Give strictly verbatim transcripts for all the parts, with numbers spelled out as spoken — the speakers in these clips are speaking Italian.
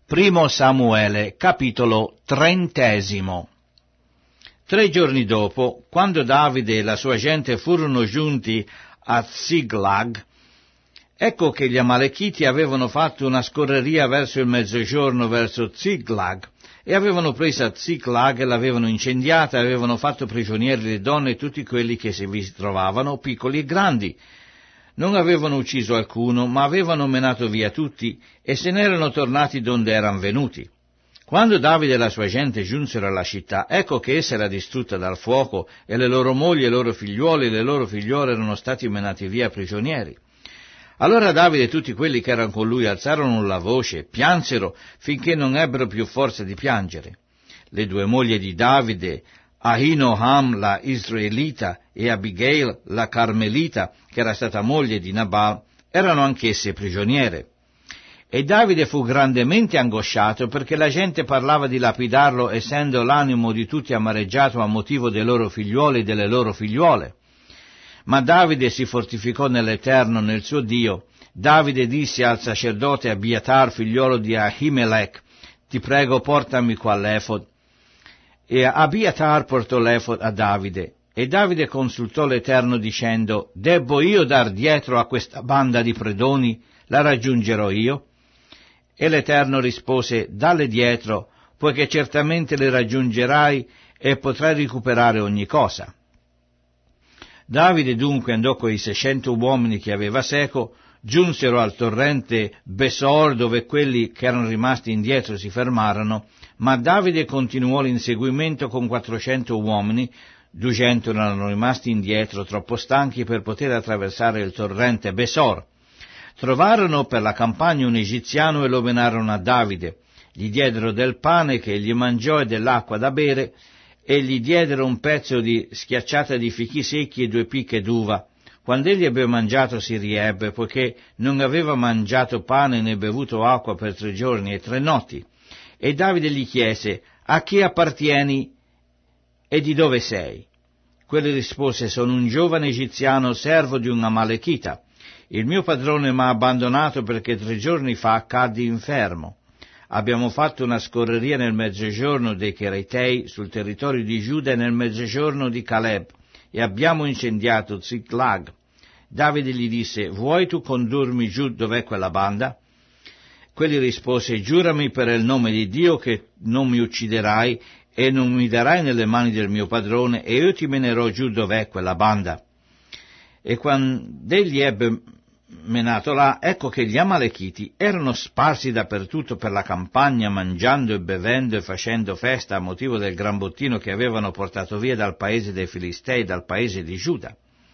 Primo Samuele, capitolo trentesimo. Tre giorni dopo, quando Davide e la sua gente furono giunti a Ziklag, ecco che gli Amalechiti avevano fatto una scorreria verso il mezzogiorno, verso Ziklag, e avevano preso Ziklag e l'avevano incendiata, e avevano fatto prigionieri le donne e tutti quelli che vi trovavano, piccoli e grandi. Non avevano ucciso alcuno, ma avevano menato via tutti, e se n'erano tornati donde erano venuti. Quando Davide e la sua gente giunsero alla città, ecco che essa era distrutta dal fuoco, e le loro mogli e i loro figliuoli e le loro figliuole erano stati menati via prigionieri. Allora Davide e tutti quelli che erano con lui alzarono la voce, piansero finché non ebbero più forza di piangere. Le due mogli di Davide, Ahinoam la Israelita e Abigail la Carmelita, che era stata moglie di Nabal, erano anch'esse prigioniere. E Davide fu grandemente angosciato perché la gente parlava di lapidarlo, essendo l'animo di tutti amareggiato a motivo dei loro figliuoli e delle loro figliuole. Ma Davide si fortificò nell'Eterno, nel suo Dio. Davide disse al sacerdote Abiatar, figliolo di Ahimelech: ti prego, portami qua l'efod. E Abiatar portò l'efod a Davide. E Davide consultò l'Eterno dicendo: debbo io dar dietro a questa banda di predoni? La raggiungerò io? E l'Eterno rispose: dalle dietro, poiché certamente le raggiungerai e potrai recuperare ogni cosa. Davide dunque andò coi seicento uomini che aveva seco, giunsero al torrente Besor, dove quelli che erano rimasti indietro si fermarono, ma Davide continuò l'inseguimento con quattrocento uomini. Duecento erano rimasti indietro, troppo stanchi per poter attraversare il torrente Besor. Trovarono per la campagna un egiziano e lo menarono a Davide. Gli diedero del pane che egli mangiò e dell'acqua da bere, e gli diedero un pezzo di schiacciata di fichi secchi e due picche d'uva. Quando egli ebbe mangiato si riebbe, poiché non aveva mangiato pane né bevuto acqua per tre giorni e tre notti. E Davide gli chiese: a chi appartieni e di dove sei? Quelli rispose: sono un giovane egiziano, servo di un Amalechita. Il mio padrone m'ha abbandonato perché tre giorni fa caddi infermo. Abbiamo fatto una scorreria nel mezzogiorno dei Cheretei sul territorio di Giuda e nel mezzogiorno di Caleb, e abbiamo incendiato Ziklag. Davide gli disse: vuoi tu condurmi giù dov'è quella banda? Quelli rispose: giurami per il nome di Dio che non mi ucciderai e non mi darai nelle mani del mio padrone, e io ti menerò giù dov'è quella banda. E quando egli ebbe menato là, ecco che gli Amalechiti erano sparsi dappertutto per la campagna, mangiando e bevendo e facendo festa a motivo del gran bottino che avevano portato via dal paese dei Filistei, dal paese di Giuda.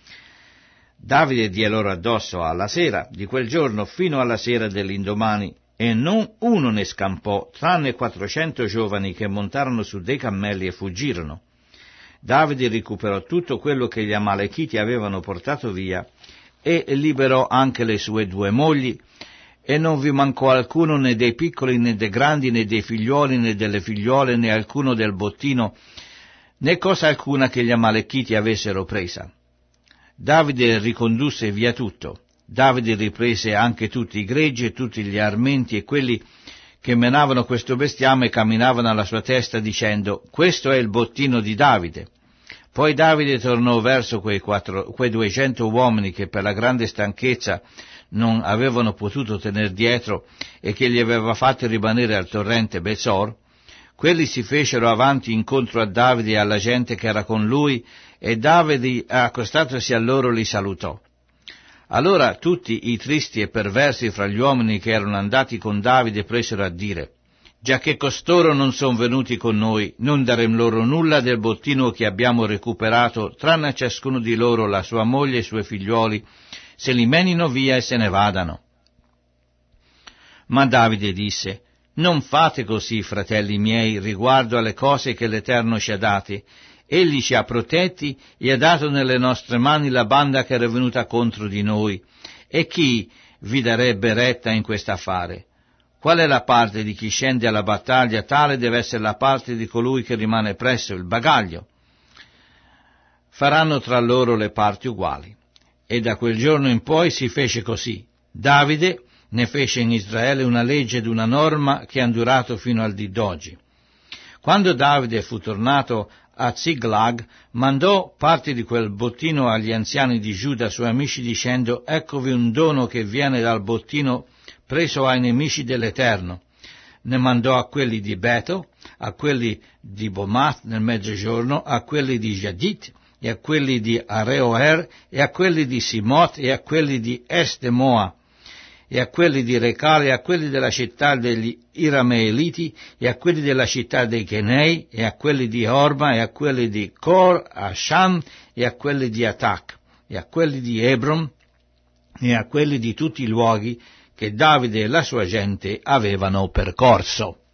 Davide diè loro addosso alla sera di quel giorno fino alla sera dell'indomani, e non uno ne scampò, tranne quattrocento giovani che montarono su dei cammelli e fuggirono. Davide recuperò tutto quello che gli Amalechiti avevano portato via, e liberò anche le sue due mogli, e non vi mancò alcuno, né dei piccoli né dei grandi, né dei figlioli né delle figliole, né alcuno del bottino, né cosa alcuna che gli Amalechiti avessero presa. Davide ricondusse via tutto. Davide riprese anche tutti i greggi e tutti gli armenti e quelli che menavano questo bestiame camminavano alla sua testa dicendo: questo è il bottino di Davide. Poi Davide tornò verso quei, quattro, quei duecento uomini che per la grande stanchezza non avevano potuto tener dietro e che gli aveva fatti rimanere al torrente Besor. Quelli si fecero avanti incontro a Davide e alla gente che era con lui, e Davide, accostatosi a loro, li salutò. Allora tutti i tristi e perversi fra gli uomini che erano andati con Davide presero a dire: giacché costoro non son venuti con noi, non darem loro nulla del bottino che abbiamo recuperato, tranne a ciascuno di loro la sua moglie e i suoi figliuoli, se li menino via e se ne vadano. Ma Davide disse: non fate così, fratelli miei, riguardo alle cose che l'Eterno ci ha date. Egli ci ha protetti e ha dato nelle nostre mani la banda che era venuta contro di noi. E chi vi darebbe retta in quest'affare? Qual è la parte di chi scende alla battaglia? Tale deve essere la parte di colui che rimane presso il bagaglio. Faranno tra loro le parti uguali. E da quel giorno in poi si fece così. Davide ne fece in Israele una legge ed una norma che han durato fino al dì d'oggi. Quando Davide fu tornato a Ziklag, mandò parte di quel bottino agli anziani di Giuda, suoi amici, dicendo: «Eccovi un dono che viene dal bottino preso ai nemici dell'Eterno». Ne mandò a quelli di Beto, a quelli di Bomath nel mezzogiorno, a quelli di Jadit, e a quelli di Areoer, e a quelli di Simot, e a quelli di Estemoa, e a quelli di Recale, e a quelli della città degli Irameeliti, e a quelli della città dei Chenei, e a quelli di Orma, e a quelli di Cor, a Sham, e a quelli di Atac, e a quelli di Hebron, e a quelli di tutti i luoghi che Davide e la sua gente avevano percorso.